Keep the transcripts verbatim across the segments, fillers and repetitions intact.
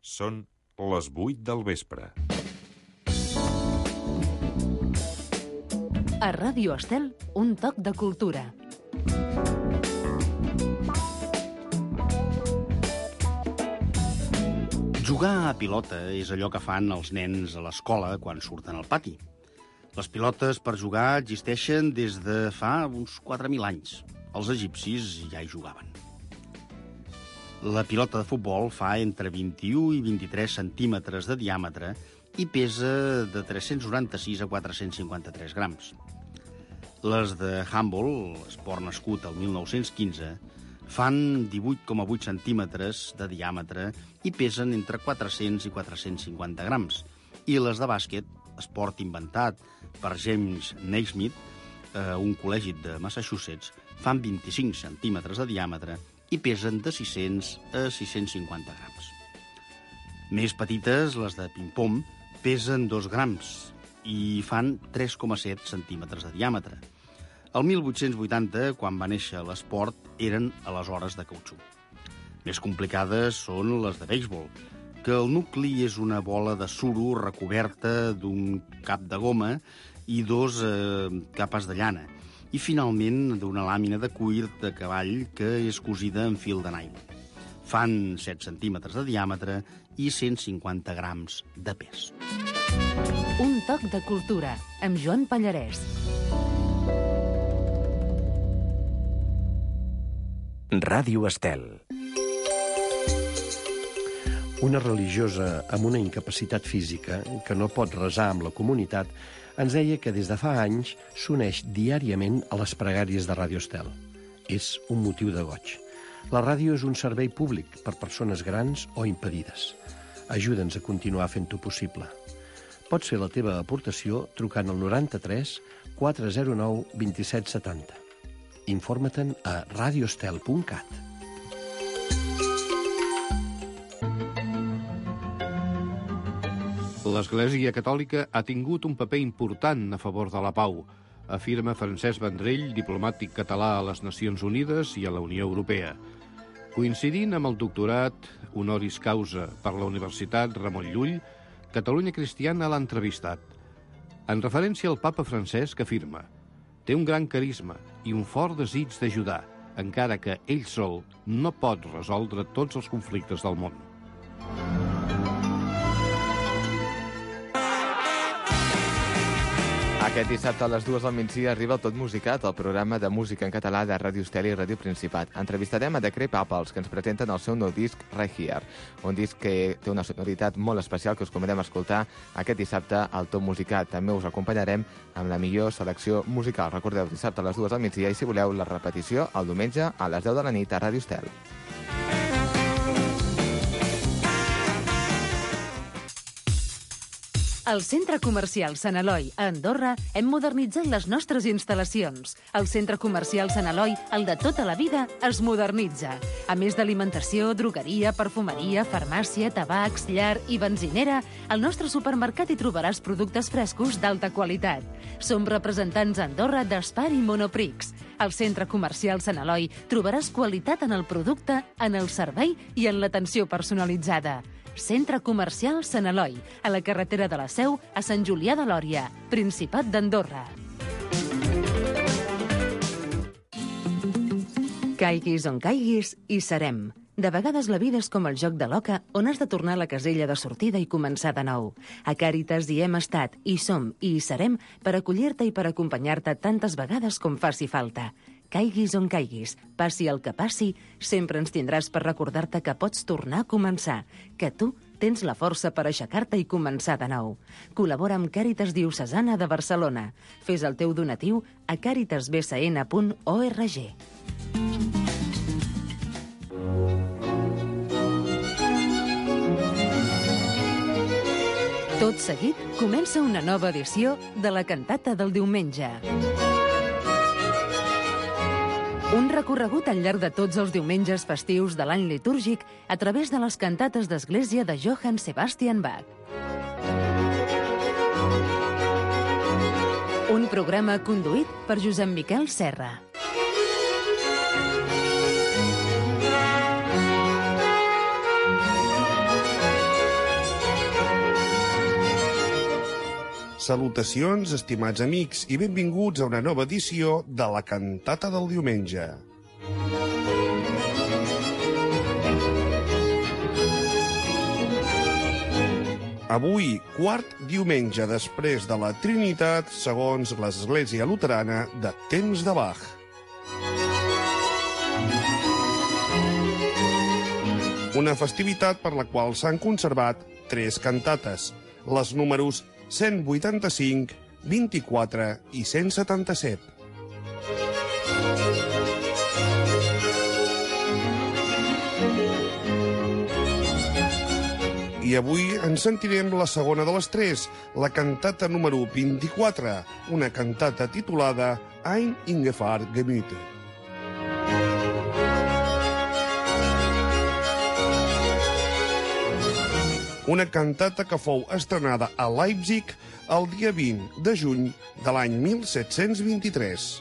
Són les vuit del vespre. A Ràdio Estel, un toc de cultura. Jugar a pilota és allò que fan els nens a l'escola quan surten al pati. Les pilotes per jugar existeixen des de fa uns quatre mil anys. Els egipcis ja hi jugaven. La pilota de futbol fa entre vint-i-u i vint-i-tres centímetres de diàmetre i pesa de tres-cents noranta-sis a quatre-cents cinquanta-tres grams. Les de handball, esport nascut el mil nou-cents quinze, fan divuit coma vuit centímetres de diàmetre i pesen entre quatre-cents i quatre-cents cinquanta grams. I les de bàsquet, esport inventat per James Naismith, eh, un col·legi de Massachusetts, fan vint-i-cinc centímetres de diàmetre i pesen de sis-cents a sis-cents cinquanta grams. Més petites, les de ping-pong, pesen dos grams i fan tres coma set centímetres de diàmetre. El mil vuit-cents vuitanta, quan va néixer l'esport, eren aleshores de cautxú. Més complicades són les de béisbol, que el nucli és una bola de suro recoberta d'un cap de goma i dos eh, capes de llana, i finalment d'una làmina de cuir de cavall que és cosida en fil de nylon. Fan set centímetres de diàmetre i cent cinquanta grams de pes. Un toc de cultura, amb Joan Pallarès. Ràdio Estel. Una religiosa amb una incapacitat física que no pot resar amb la comunitat ens deia que des de fa anys s'uneix diàriament a les pregàries de Ràdio Estel. És un motiu de goig. La ràdio és un servei públic per persones grans o impedides. Ajuda'ns a continuar fent-ho possible. Pots fer la teva aportació trucant al noranta-tres quatre zero nou vint-i-set setanta. Informa-te'n a radioestel punt cat. L'Església Catòlica ha tingut un paper important a favor de la pau, afirma Francesc Vendrell, diplomàtic català a les Nacions Unides i a la Unió Europea. Coincidint amb el doctorat honoris causa per la Universitat Ramon Llull, Catalunya Cristiana l'ha entrevistat. En referència al papa Francesc afirma: té un gran carisma i un fort desig d'ajudar, encara que ell sol no pot resoldre tots els conflictes del món. Aquest dissabte a les dues del migdia arriba el Tot Musicat, el programa de música en català de Ràdio Estel i Ràdio Principat. Entrevistarem a The Crepe Apples, que ens presenten el seu nou disc Right Here, un disc que té una sonoritat molt especial que us convidem a escoltar aquest dissabte al Tot Musicat. També us acompanyarem amb la millor selecció musical. Recordeu, dissabte a les dues del migdia i, si voleu, la repetició el diumenge a les deu de la nit a Ràdio Estel. Al Centre Comercial Sant Eloi, a Andorra, hem modernitzat les nostres instal·lacions. El Centre Comercial Sant Eloi, el de tota la vida, es modernitza. A més d'alimentació, drogueria, perfumeria, farmàcia, tabacs, llar i benzinera, al nostre supermercat hi trobaràs productes frescos d'alta qualitat. Som representants a Andorra d'Espar i Monoprix. Al Centre Comercial Sant Eloi trobaràs qualitat en el producte, en el servei i en l'atenció personalitzada. Centre Comercial Sant Eloi, a la carretera de la Seu, a Sant Julià de Lòria, Principat d'Andorra. Caiguis on caiguis, hi serem. De vegades la vida és com el joc de l'oca, on has de tornar a la casella de sortida i començar de nou. A Càritas hi hem estat, hi som i hi serem per acollir-te i per acompanyar-te tantes vegades com faci falta. Caiguis on caiguis, passi el que passi, sempre ens tindràs per recordar-te que pots tornar a començar, que tu tens la força per aixecar-te i començar de nou. Col·labora amb Càritas Diocesana de Barcelona. Fes el teu donatiu a càritas b c n punt org. Tot seguit comença una nova edició de la cantata del diumenge. Un recorregut al llarg de tots els diumenges festius de l'any litúrgic a través de les cantates d'església de Johann Sebastian Bach. Un programa conduït per Josep Miquel Serra. Salutacions, estimats amics, i benvinguts a una nova edició de la Cantata del Diumenge. Avui, quart diumenge després de la Trinitat, segons l'Església Luterana de temps de Bach. Una festivitat per la qual s'han conservat tres cantates, les números cent vuitanta-cinc, vint-i-quatre i cent setanta-set. I avui ens sentirem la segona de les tres, la cantata número vint-i-quatre, una cantata titulada Ein Ingefahrt Gemüte. Una cantata que fou estrenada a Leipzig el dia vint de juny de l'any mil set-cents vint-i-tres.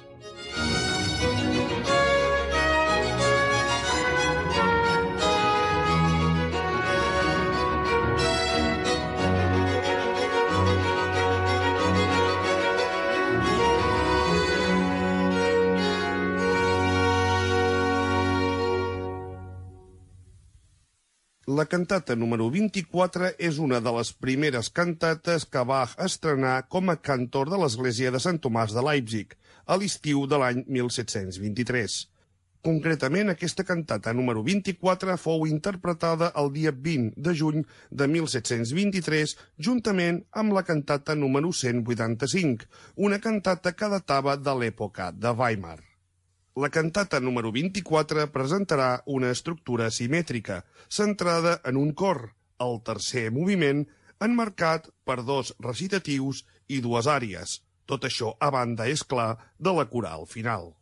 La cantata número vint-i-quatre és una de les primeres cantates que Bach estrenar com a cantor de l'església de Sant Tomàs de Leipzig, a l'estiu de l'any mil set-cents vint-i-tres. Concretament, aquesta cantata número vint-i-quatre fou interpretada el dia vint de juny de mil set-cents vint-i-tres juntament amb la cantata número cent vuitanta-cinc, una cantata que datava de l'època de Weimar. La cantata número vint-i-quatre presentarà una estructura simètrica, centrada en un cor, el tercer moviment, emmarcat per dos recitatius i dues àries. Tot això a banda, és clar, de la coral final.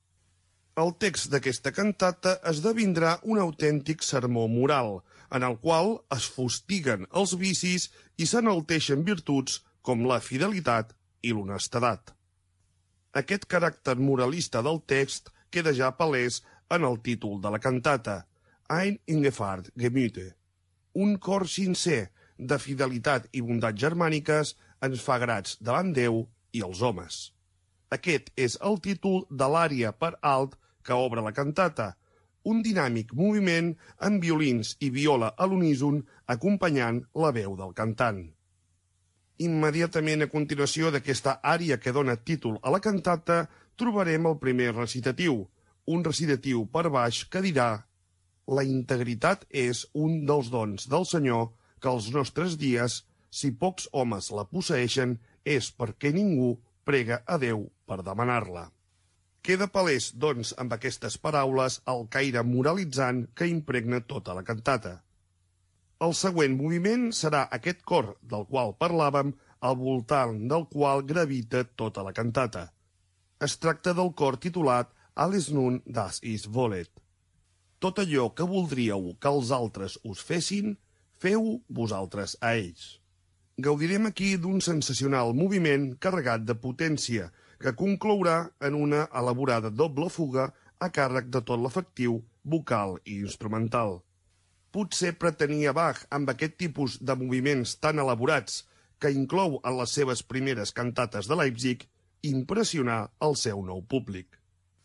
El text d'aquesta cantata esdevindrà un autèntic sermó moral, en el qual es fustiguen els vicis i s'enalteixen virtuts com la fidelitat i l'honestedat. Aquest caràcter moralista del text queda ja palès en el títol de la cantata, Ein Ingefahrt Gemüte. Un cor sincer de fidelitat i bondat germàniques ens fa grats davant Déu i els homes. Aquest és el títol de l'ària per alt que obre la cantata, un dinàmic moviment amb violins i viola a l'uníson acompanyant la veu del cantant. Immediatament a continuació d'aquesta ària que dona títol a la cantata, trobarem el primer recitatiu, un recitatiu per baix que dirà: la integritat és un dels dons del Senyor que als nostres dies, si pocs homes la posseeixen, és perquè ningú prega a Déu per demanar-la. Queda palès, doncs, amb aquestes paraules, el caire moralitzant que impregna tota la cantata. El següent moviment serà aquest cor del qual parlàvem, al voltant del qual gravita tota la cantata. Es tracta del cor titulat Alles nun das is wollet. Tot allò que voldríeu que els altres us fessin, feu vosaltres a ells. Gaudirem aquí d'un sensacional moviment carregat de potència, que conclourà en una elaborada doble fuga a càrrec de tot l'efectiu vocal i instrumental. Potser pretenia Bach, amb aquest tipus de moviments tan elaborats que inclou en les seves primeres cantates de Leipzig, impressionar el seu nou públic.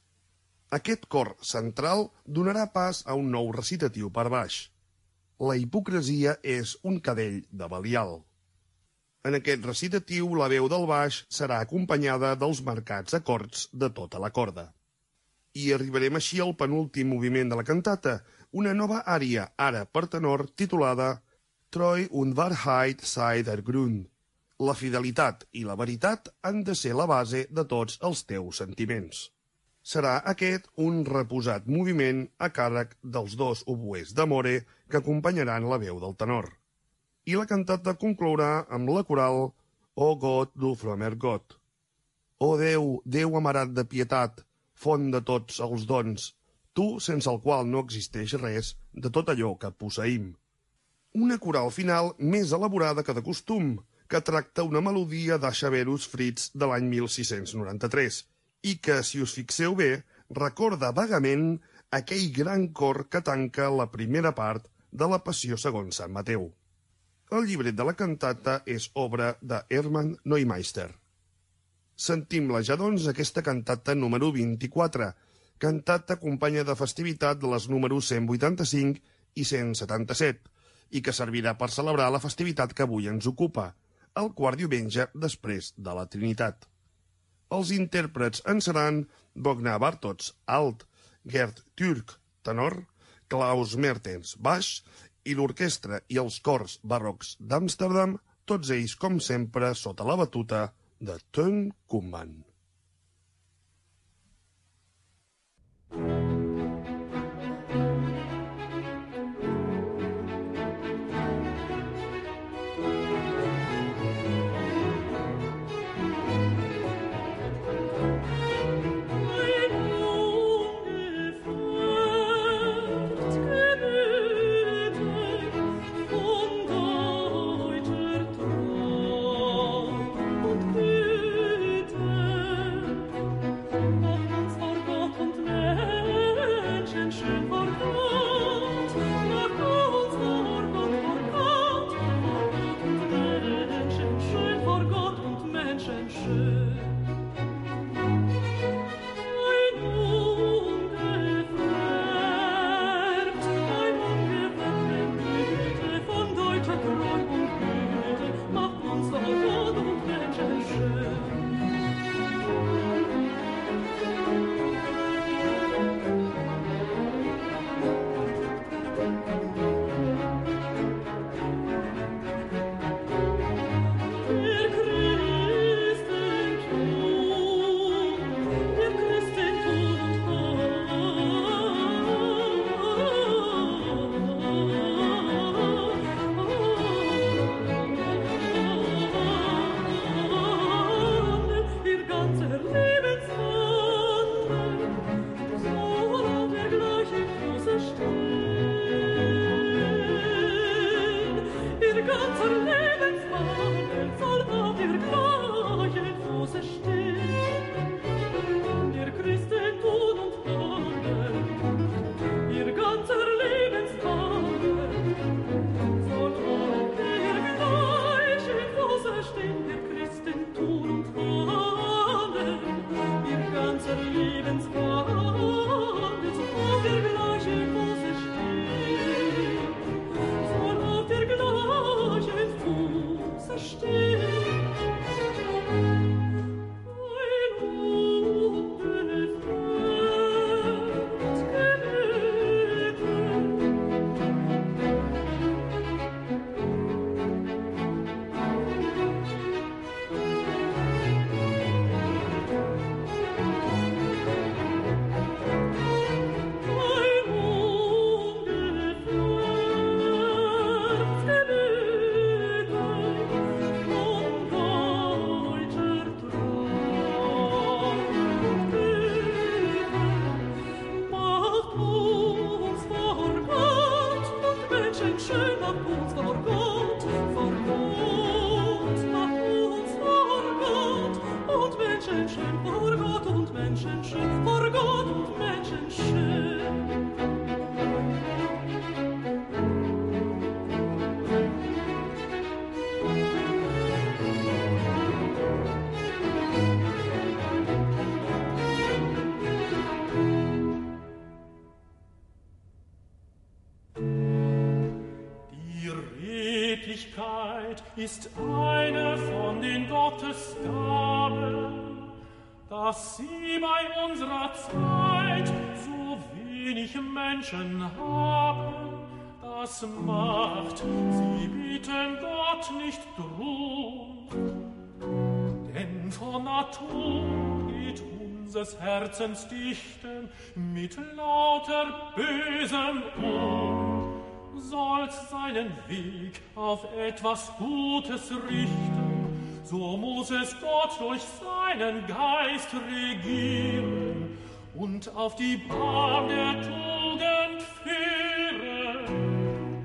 Aquest cor central donarà pas a un nou recitatiu per baix. La hipocresia és un cadell de Belial. En aquest recitatiu, la veu del baix serà acompanyada dels marcats acords de tota la corda. I arribarem així al penúltim moviment de la cantata, una nova ària, ara per tenor, titulada Treu und Wahrheit sei der Grund. La fidelitat i la veritat han de ser la base de tots els teus sentiments. Serà aquest un reposat moviment a càrrec dels dos oboès d'amore que acompanyaran la veu del tenor. I la cantata conclourà amb la coral O Gott, du frommer Gott. O Déu, Déu amarat de pietat, font de tots els dons, tu sense el qual no existeix res de tot allò que posseïm. Una coral final més elaborada que de costum, que tracta una melodia de Xaverus Fritz de l'any mil sis-cents noranta-tres i que, si us fixeu bé, recorda vagament aquell gran cor que tanca la primera part de la Passió segons Sant Mateu. El llibret de la cantata és obra de Hermann Neumeister. Sentim-la ja, doncs, aquesta cantata número vint-i-quatre, cantata companya de festivitat de les números cent vuitanta-cinc i cent setanta-set, i que servirà per celebrar la festivitat que avui ens ocupa, el quart diumenge després de la Trinitat. Els intèrprets en seran Bogna Bartots, alt, Gerd Türk, tenor, Klaus Mertens, baix, i l'orquestra i els cors barrocs d'Amsterdam, tots ells, com sempre, sota la batuta de Teun Koopman. Ist eine von den Gottesgaben, dass sie bei unserer Zeit so wenig Menschen haben, das macht, sie bieten Gott nicht drum. Denn von Natur geht unseres Herzens Dichten mit lauter Bösem um. Soll's seinen Weg auf etwas Gutes richten, so muss es Gott durch seinen Geist regieren und auf die Bahn der Tugend führen.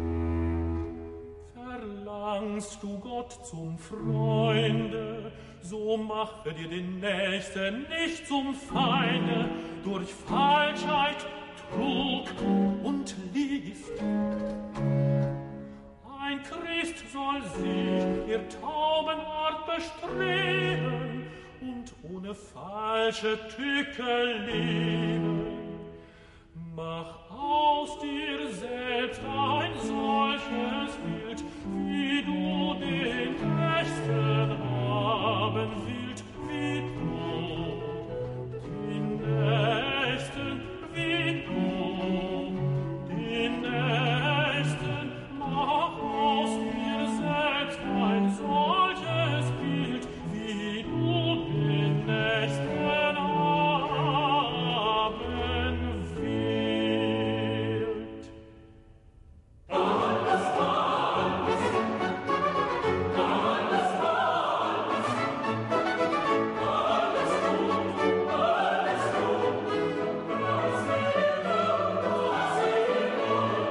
Verlangst du Gott zum Freunde, so mache dir den Nächsten nicht zum Feinde durch Falschheit, Trug und Lift. Ein Christ soll sich ihr Taubenart bestreben und ohne falsche Tücke leben. Mach aus dir selbst ein solches Bild, wie du den Nächsten haben willst, wie du den Nächsten, wie du den Nächsten. Mach aus dir selbst ein solches Bild, wie du den Nächsten haben willst. Alles, alles, alles, alles, alles gut, alles gut, das Seele, das Seele,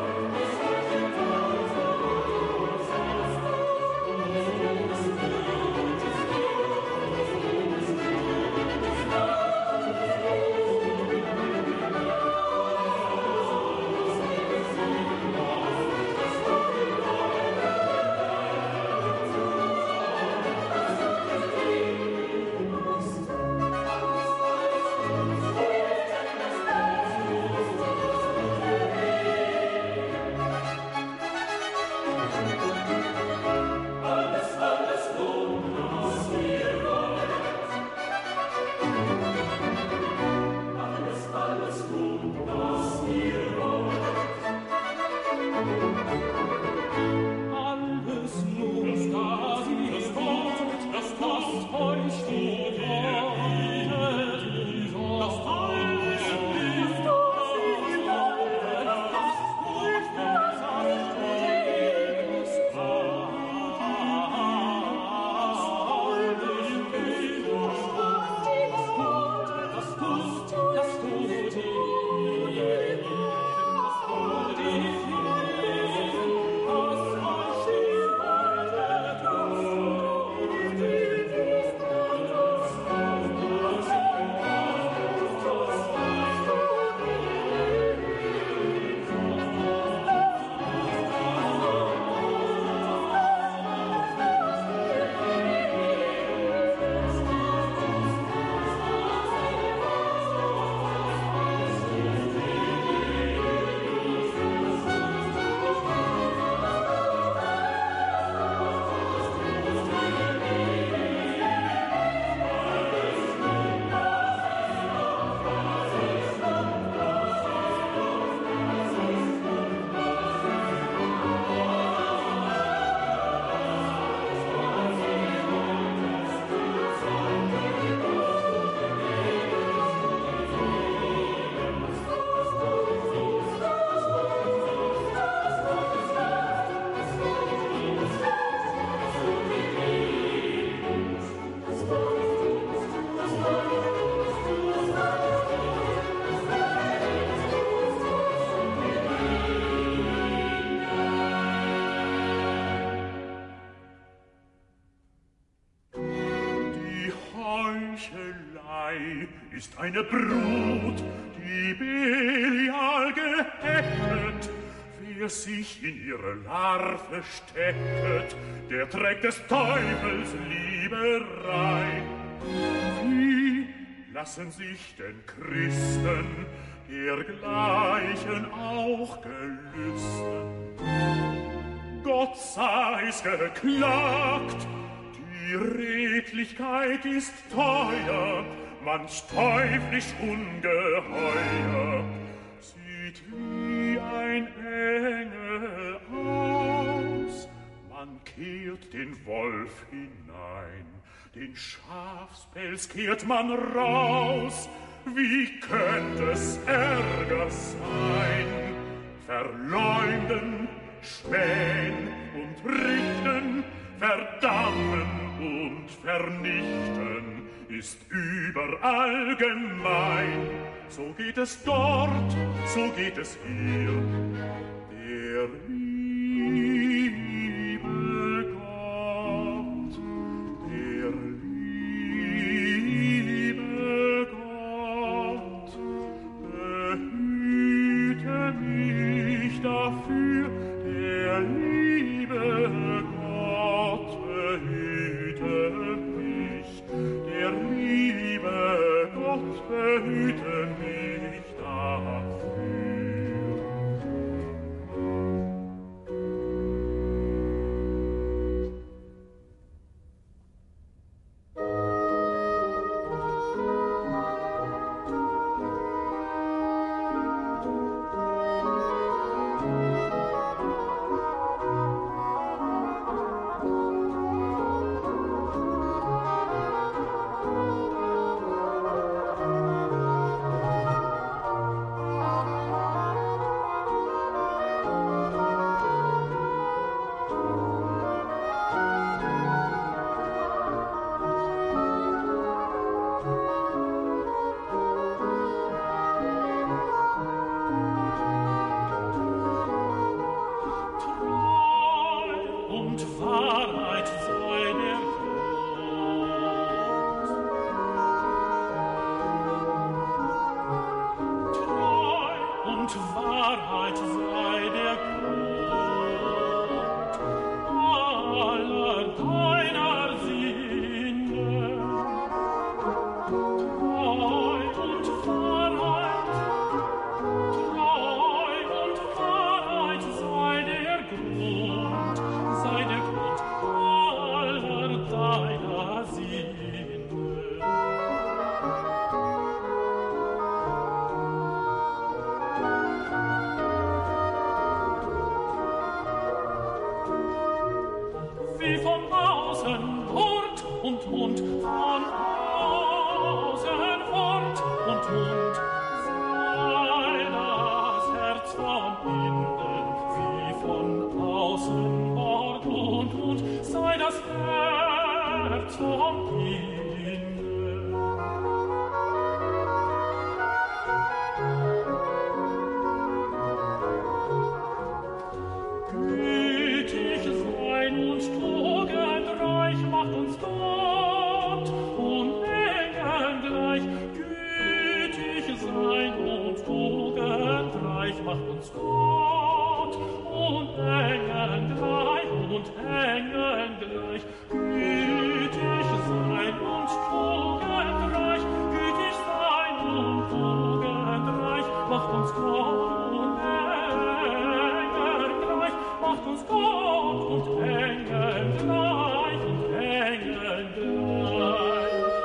ist eine Brut, die Belial gehättet. Wer sich in ihre Larve stecket, der trägt des Teufels Lieberei. Wie lassen sich denn Christen dergleichen auch gelüsten? Gott sei's geklagt, die Redlichkeit ist teuer, manch teuflisch Ungeheuer sieht wie ein Engel aus. Man kehrt den Wolf hinein, den Schafspelz kehrt man raus. Wie könnte es Ärger sein? Verleumden, spähen und richten, verdammen und vernichten ist überall gemein. So geht es dort, so geht es hier. Der liebe Gott, der liebe Gott, behüte mich dafür, der liebe Gott. außen Hund und Hund, von außen Hund und Hund. Sei das Herz von innen, wie von außen Hund und Hund, sei das Herz von innen. Macht uns Gott und Engeln gleich und Engeln gleich, gütig sein und tugendreich, gütig sein und tugendreich, macht uns Gott und Engeln gleich, macht uns Gott und Engeln gleich und Engeln gleich.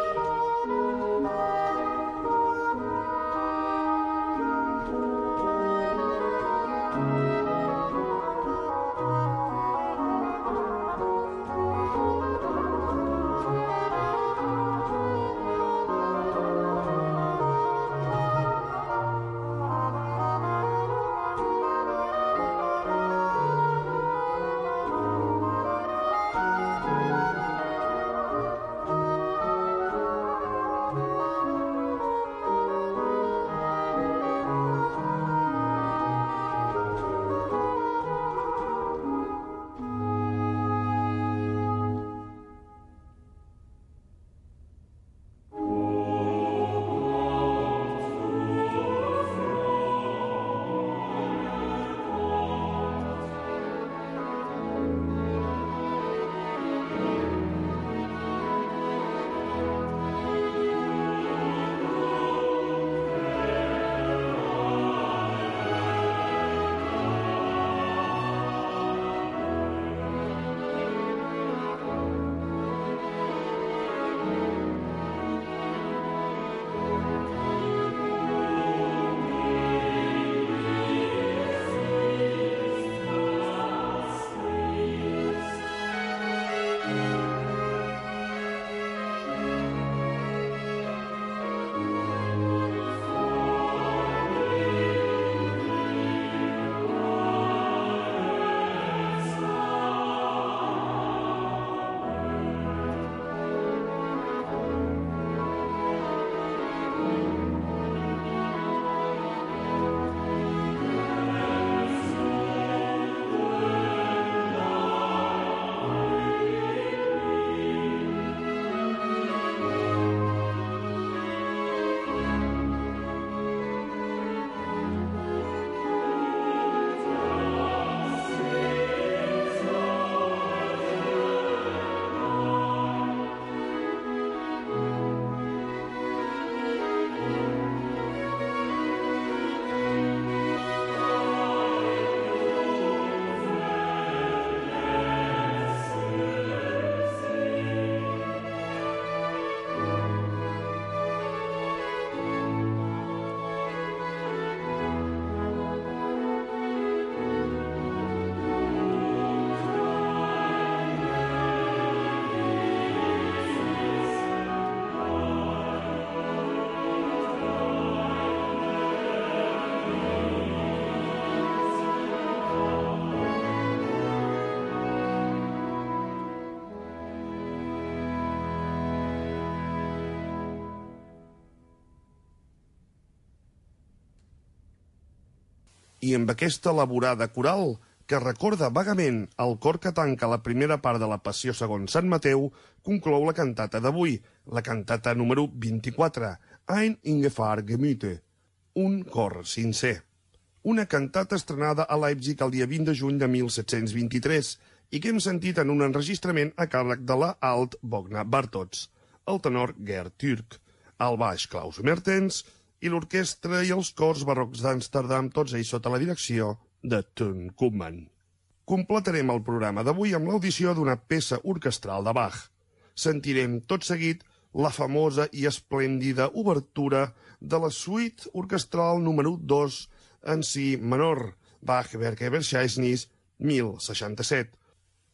I amb aquesta elaborada coral, que recorda vagament el cor que tanca la primera part de la Passió segons Sant Mateu, conclou la cantata d'avui, la cantata número vint-i-quatre, Ein Ingefahr Gemüte, un cor sincer. Una cantata estrenada a Leipzig el dia vint de juny de mil set-cents vint-i-tres i que hem sentit en un enregistrament a càrrec de la Alt Bogna Bartots, el tenor Gerd Türk, el baix Klaus Mertens i l'orquestra i els cors barrocs d'Amsterdam, tots ells sota la direcció de Ton Koopman. Completarem el programa d'avui amb l'audició d'una peça orquestral de Bach. Sentirem tot seguit la famosa i esplèndida obertura de la suite orquestral número dos en si menor, Bach Werke Verzeichnis mil seixanta-set.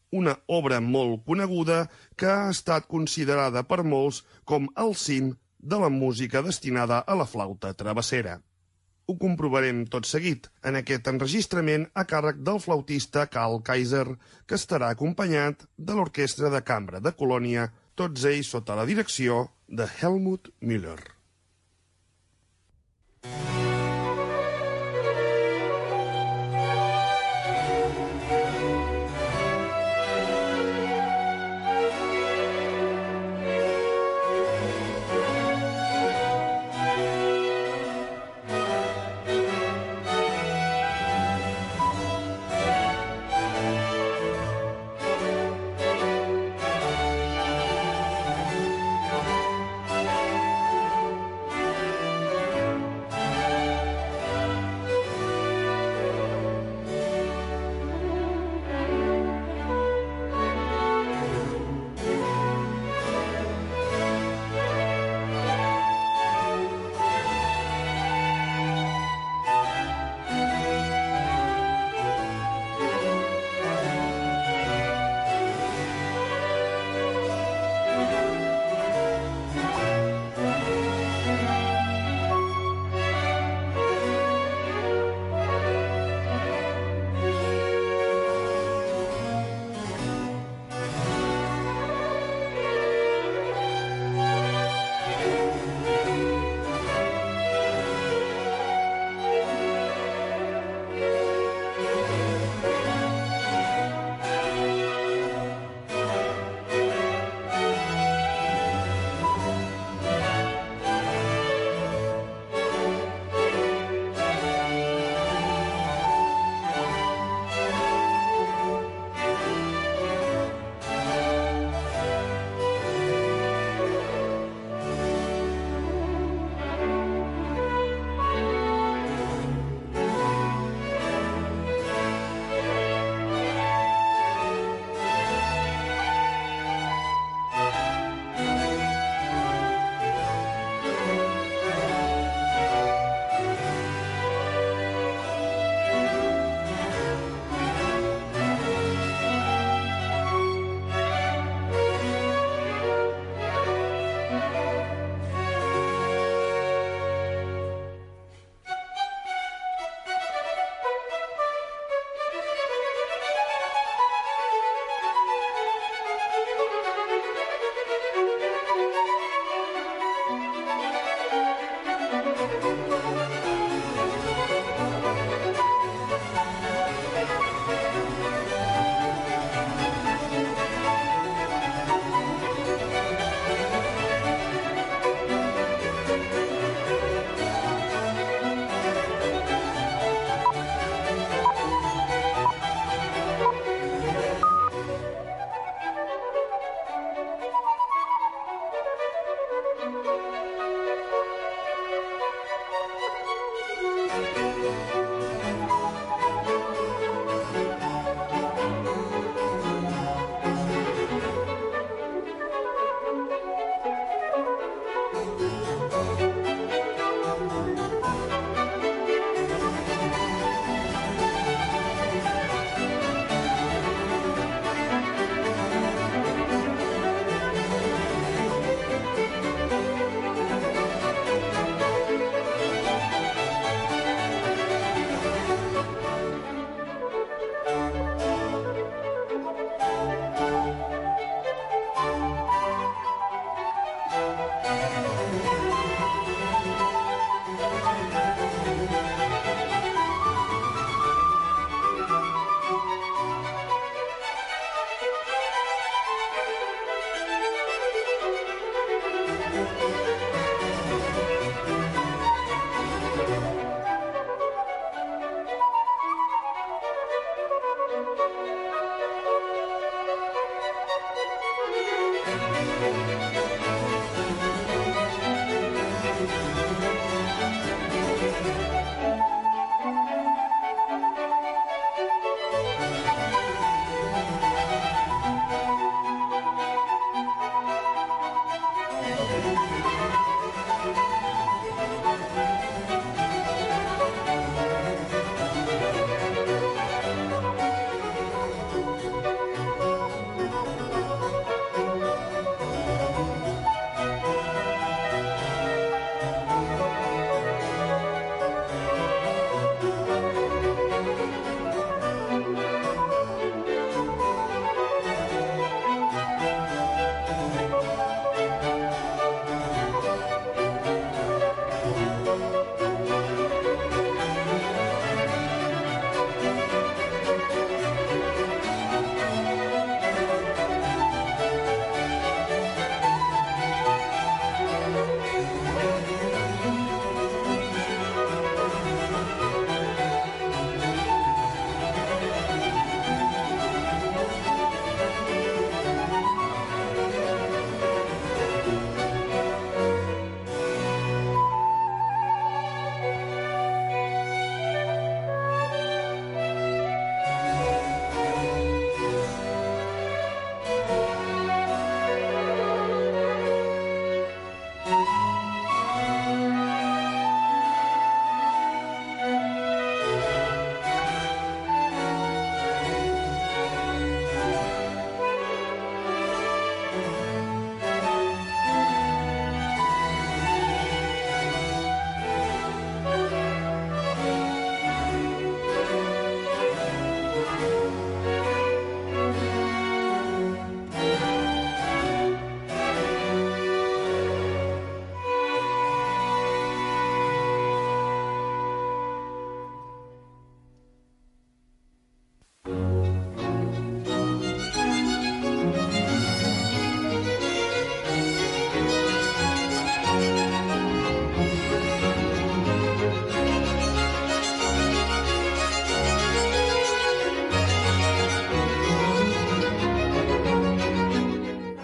una obra molt coneguda que ha estat considerada per molts com el cim de la música destinada a la flauta travessera. Ho comprovarem tot seguit en aquest enregistrament a càrrec del flautista Karl Kaiser, que estarà acompanyat de l'Orquestra de Cambra de Colònia, tots ells sota la direcció de Helmut Müller.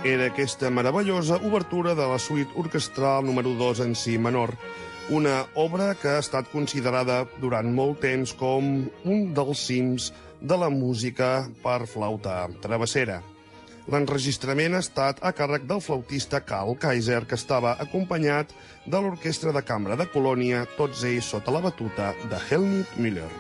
Era aquesta meravellosa obertura de la suite orquestral número dos en si menor, una obra que ha estat considerada durant molt temps com un dels cims de la música per flauta travessera. L'enregistrament ha estat a càrrec del flautista Karl Kaiser, que estava acompanyat de l'Orquestra de Cambra de Colònia, tots ells sota la batuta de Helmut Müller.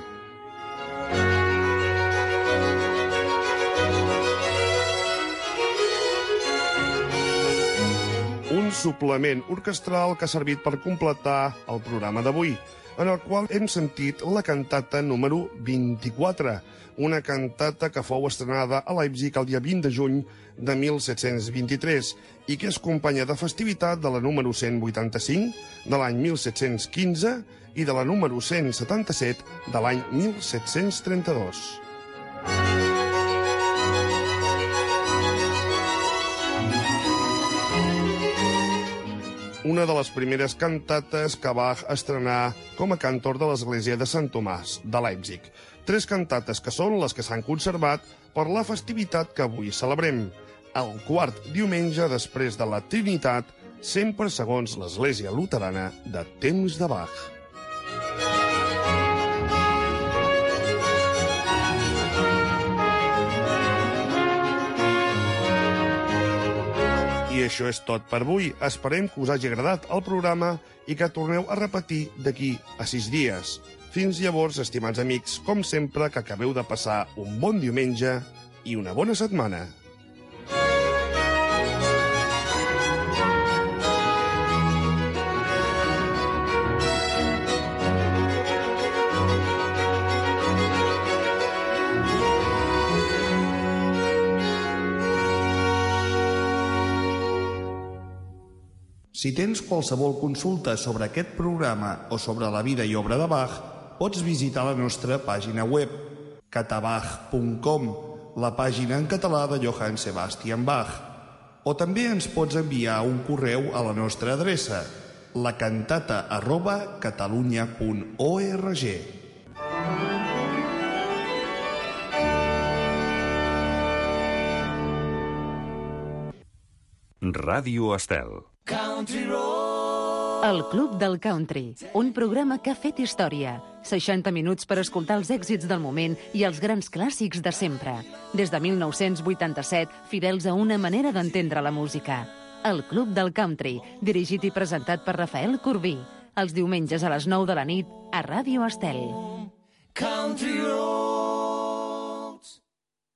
Un suplement orquestral que ha servit per completar el programa d'avui, en el qual hem sentit la cantata número vint-i-quatre, una cantata que fou estrenada a Leipzig el dia vint de juny de mil set-cents vint-i-tres i que és companya de festivitat de la número cent vuitanta-cinc de l'any mil set-cents quinze i de la número cent setanta-set de l'any mil set-cents trenta-dos. Una de les primeres cantates que va estrenar com a cantor de l'església de Sant Tomàs, de Leipzig. Tres cantates que són les que s'han conservat per la festivitat que avui celebrem, el quart diumenge després de la Trinitat, sempre segons l'església luterana de temps de Bach. I això és tot per avui. Esperem que us hagi agradat el programa i que torneu a repetir d'aquí a sis dies. Fins llavors, estimats amics, com sempre, que acabeu de passar un bon diumenge i una bona setmana. Si tens qualsevol consulta sobre aquest programa o sobre la vida i obra de Bach, pots visitar la nostra pàgina web, catabach punt com, la pàgina en català de Johann Sebastian Bach. O també ens pots enviar un correu a la nostra adreça, lacantata arroba catalunya punt org. Ràdio Estel. El Club del Country, un programa que ha fet història. seixanta minuts per escoltar els èxits del moment i els grans clàssics de sempre. Des de mil nou-cents vuitanta-set, fidels a una manera d'entendre la música. El Club del Country, dirigit i presentat per Rafael Corbí. Els diumenges a les nou de la nit a Ràdio Estel. Country Roads.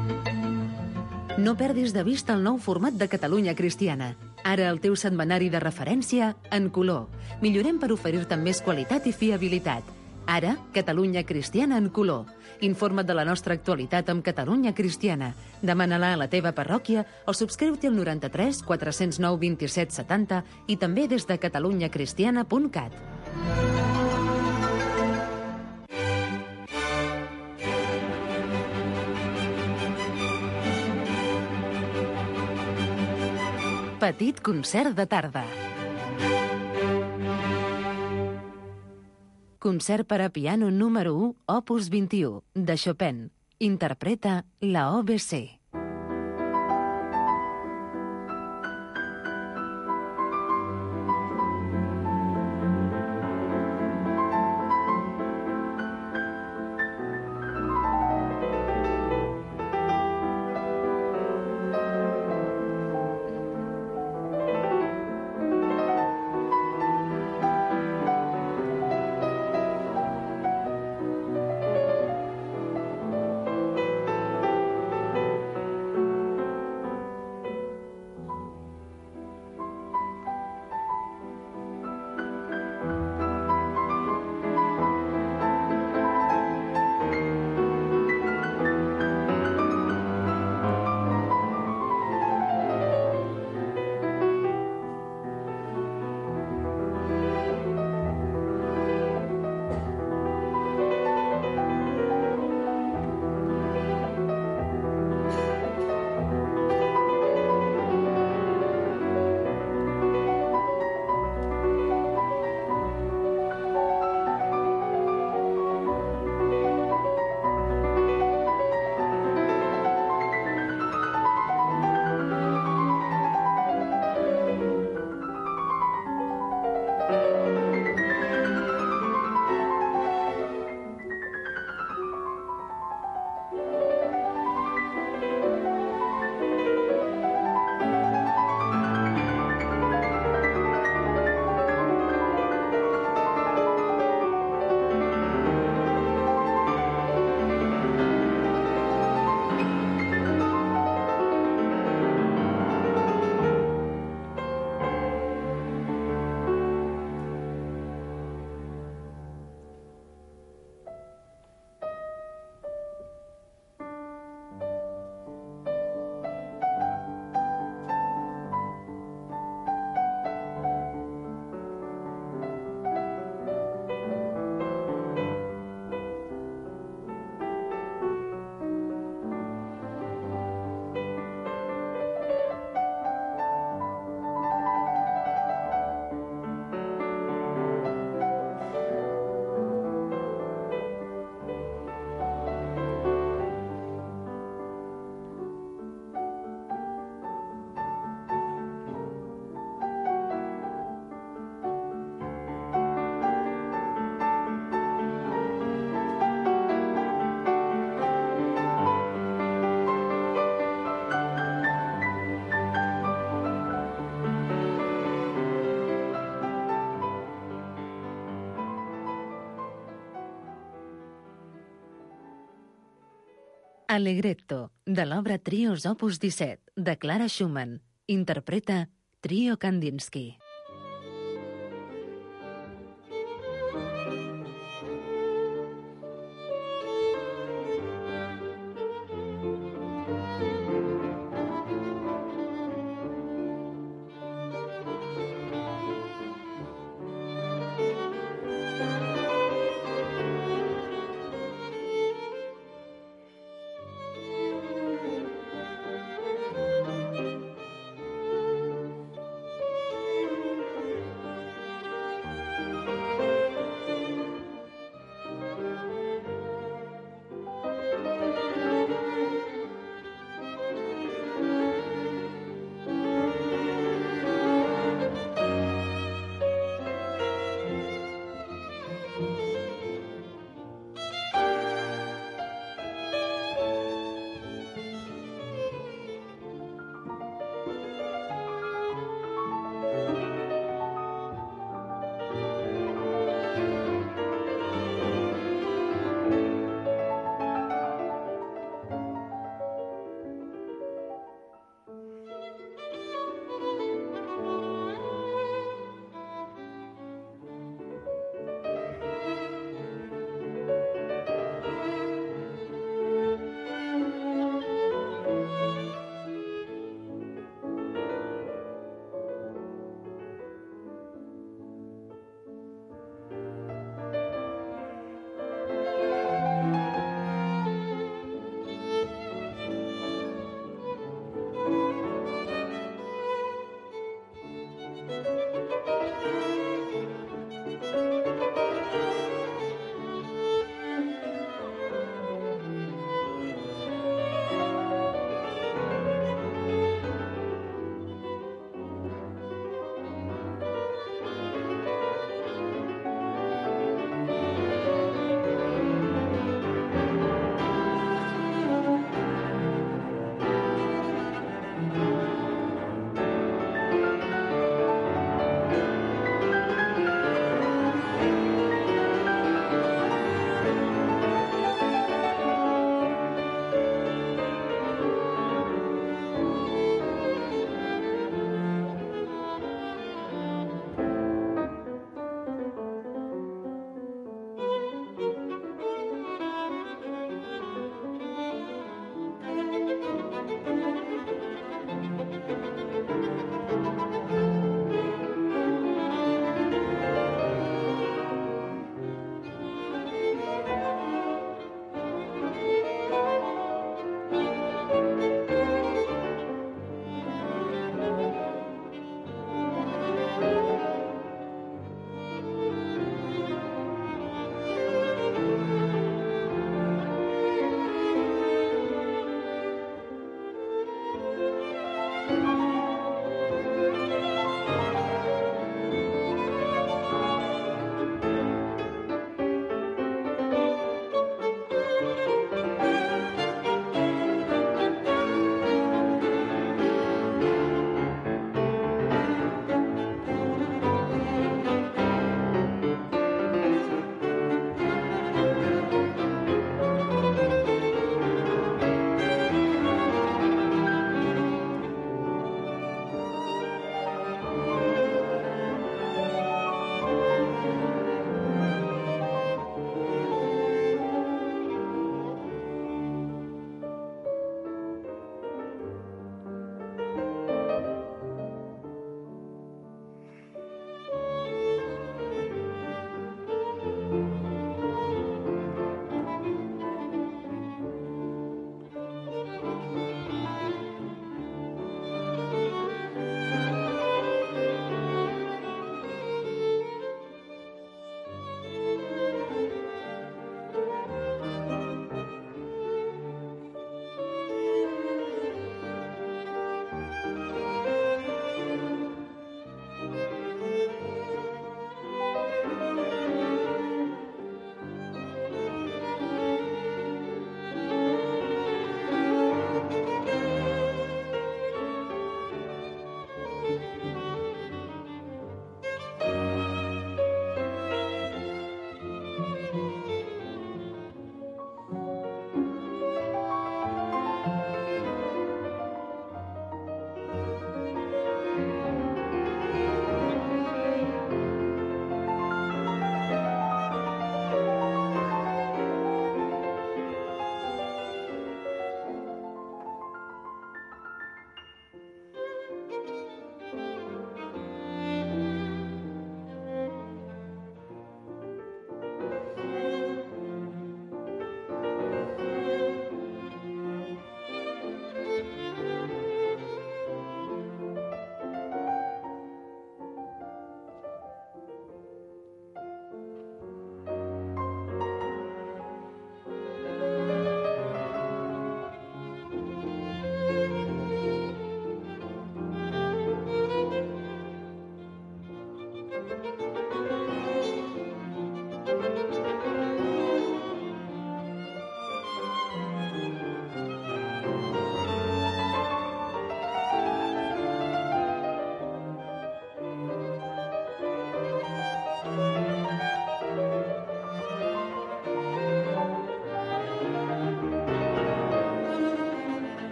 No perdis de vista el nou format de Catalunya Cristiana. Ara el teu setmanari de referència en color. Millorem per oferir-te més qualitat i fiabilitat. Ara, Catalunya Cristiana en color. Informa't de la nostra actualitat amb Catalunya Cristiana. Demana-la a la teva parròquia o subscriu-te al noranta-tres quatre cents nou vint-i-set setanta i també des de catalunya cristiana punt cat. Petit concert de tarda. Concert per a piano número u, opus vint-i-u, de Chopin. Interpreta la O B C. Allegretto, de l'obra Trios opus disset, de Clara Schumann. Interpreta Trio Kandinsky.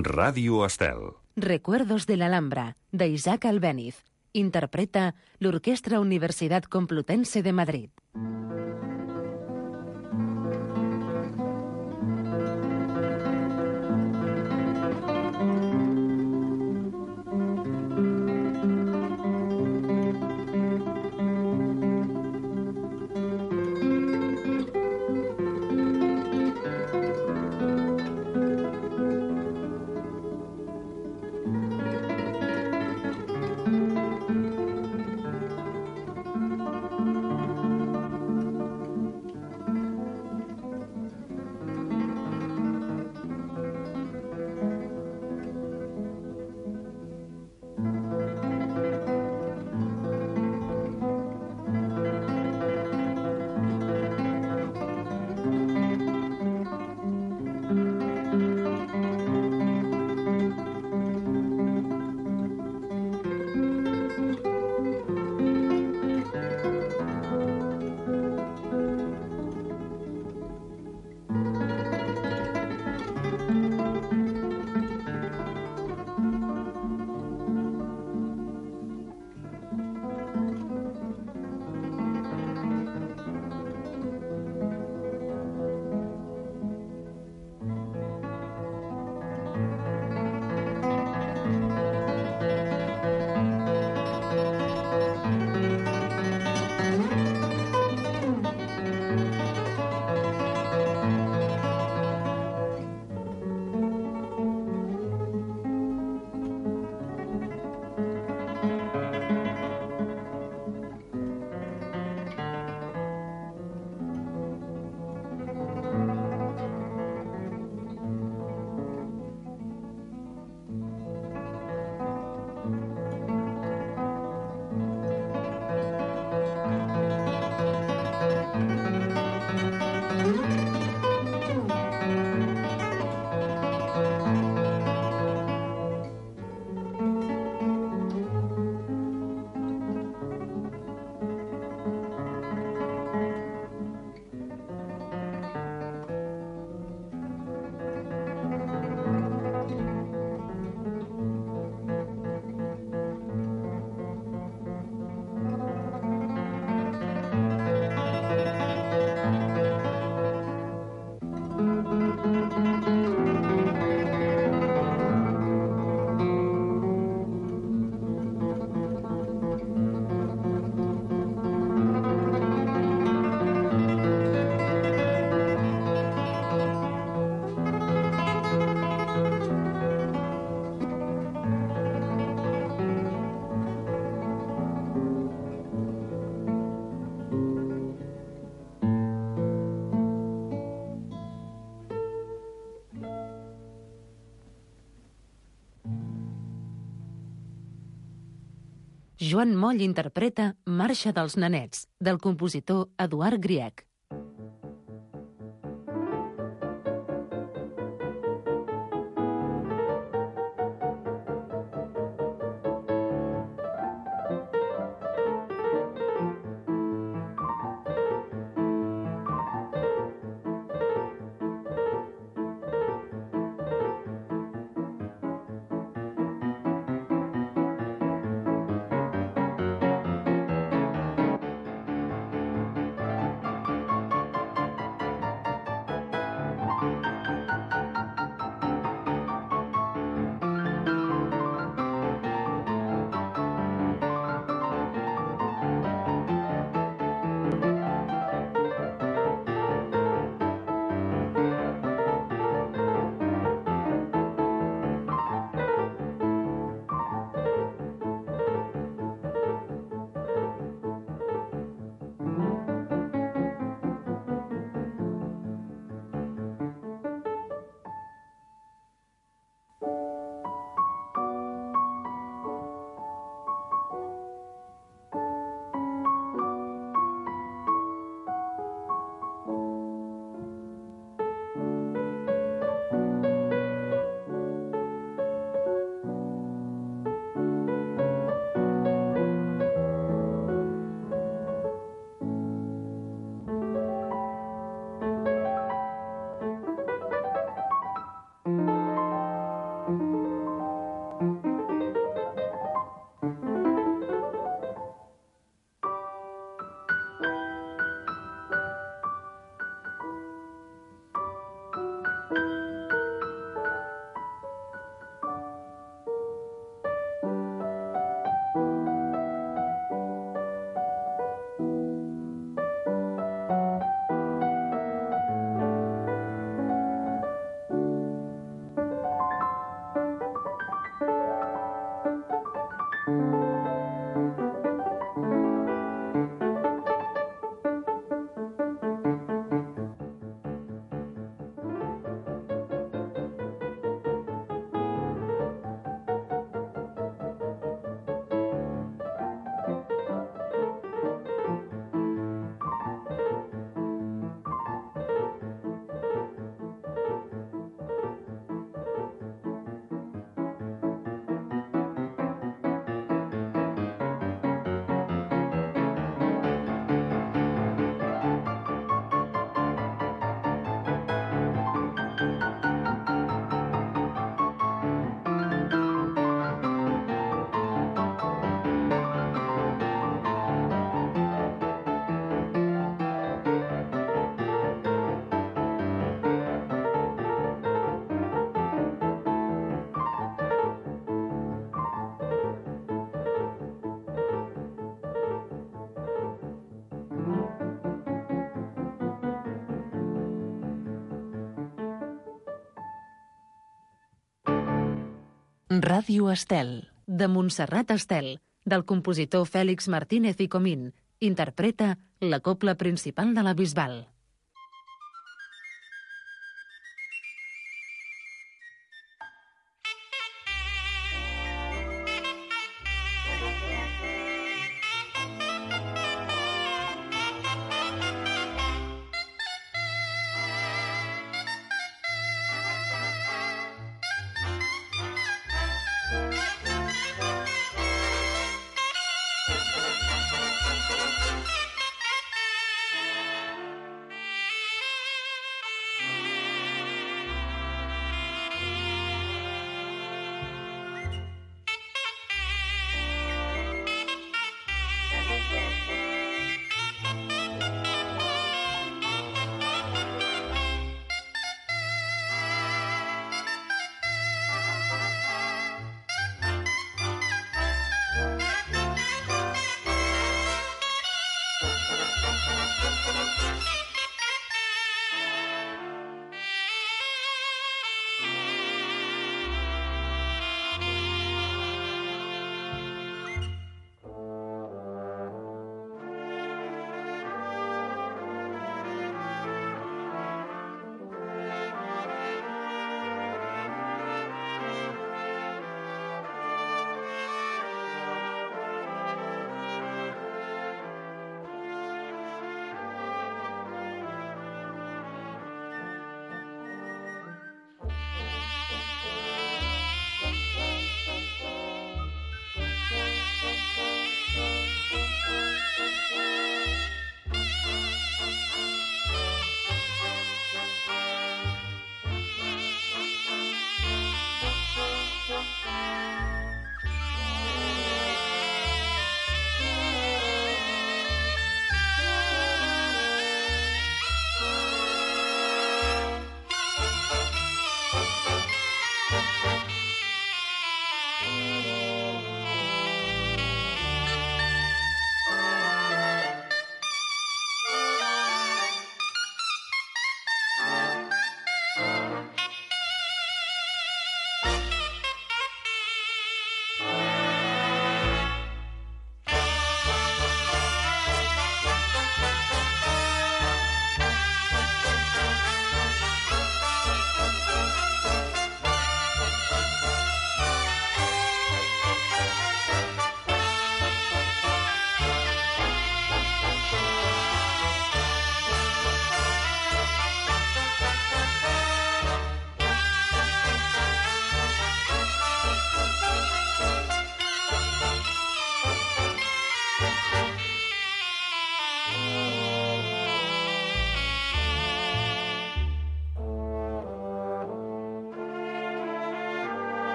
Radio Estel. Recuerdos de la Alhambra, de Isaac Albéniz. Interpreta l'Orquestra Universitat Complutense de Madrid. Joan Moll interpreta Marxa dels nenets, del compositor Eduard Grieg. Ràdio Estel. De Montserrat Estel, del compositor Fèlix Martínez i Comín. Interpreta la cobla principal de la Bisbal.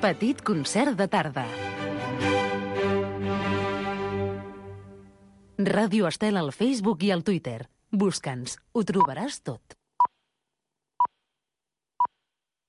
Petit concert de tarda. Ràdio Estel al Facebook i al Twitter. Busca'ns, ho trobaràs tot.